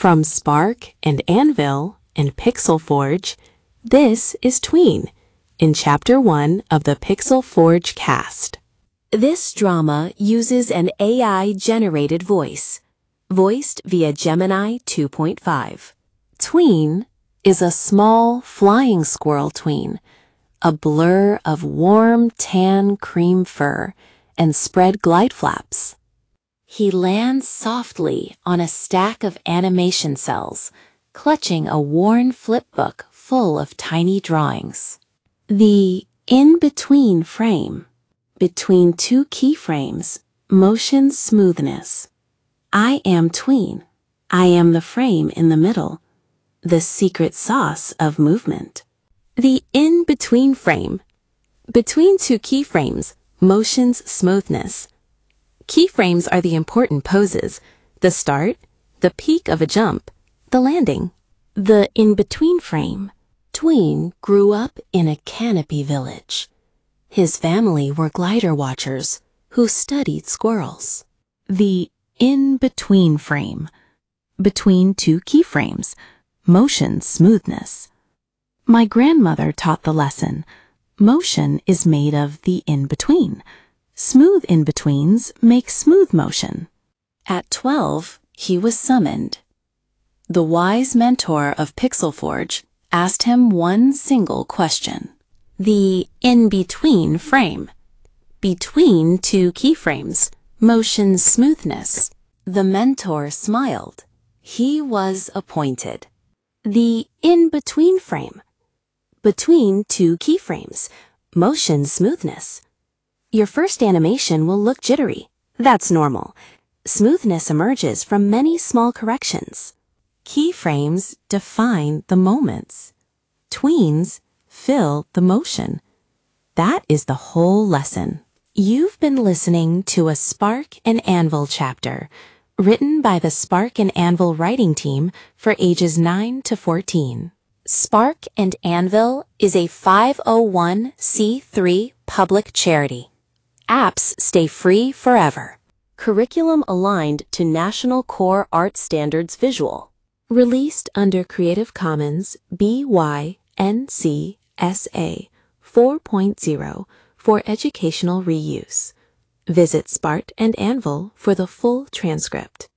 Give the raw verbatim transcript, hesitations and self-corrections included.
From Spark and Anvil and Pixel Forge, this is Tween, in Chapter one of the Pixel Forge cast. This drama uses an A I-generated voice, voiced via Gemini two point five. Tween is a small flying squirrel tween, a blur of warm tan cream fur and spread glide flaps. He lands softly on a stack of animation cells, clutching a worn flipbook full of tiny drawings. The in-between frame, between two keyframes, motion smoothness. I am Tween. I am the frame in the middle, the secret sauce of movement. The in-between frame, between two keyframes, motion's smoothness. Keyframes are the important poses, the start, the peak of a jump, the landing. The in-between frame. Tween grew up in a canopy village. His family were glider watchers who studied squirrels. The in-between frame. Between two keyframes, motion smoothness. My grandmother taught the lesson. Motion is made of the in-between. Smooth in-betweens make smooth motion. At twelve, he was summoned. The wise mentor of Pixel Forge asked him one single question. The in-between frame. Between two keyframes, motion smoothness. The mentor smiled. He was appointed. The in-between frame. Between two keyframes, motion smoothness. Your first animation will look jittery. That's normal. Smoothness emerges from many small corrections. Keyframes define the moments. Tweens fill the motion. That is the whole lesson. You've been listening to a Spark and Anvil chapter, written by the Spark and Anvil writing team for ages nine to fourteen. Spark and Anvil is a five oh one c three public charity. Apps stay free forever. Curriculum aligned to National Core Art Standards Visual. Released under Creative Commons B Y N C S A four point oh for educational reuse. Visit Spark and Anvil for the full transcript.